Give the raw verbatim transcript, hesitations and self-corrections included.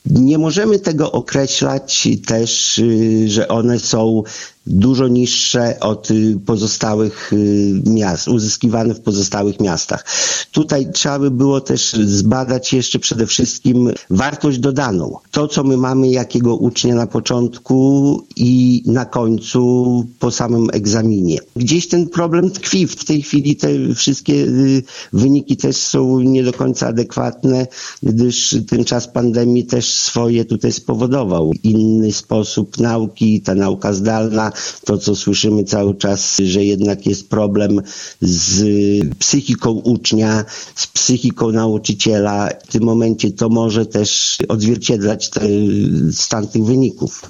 Nie możemy tego określać też, że one są dużo niższe od pozostałych miast, uzyskiwane w pozostałych miastach. Tutaj trzeba by było też zbadać jeszcze przede wszystkim wartość dodaną. To, co my mamy, jakiego ucznia na początku i na końcu po samym egzaminie. Gdzieś ten problem tkwi. W tej chwili te wszystkie wyniki też są nie do końca adekwatne, gdyż ten czas pandemii też swoje tutaj spowodował. Inny sposób nauki, ta nauka zdalna, to co słyszymy cały czas, że jednak jest problem z psychiką ucznia, z psychiką nauczyciela. W tym momencie to może też odzwierciedlać ten stan tych wyników.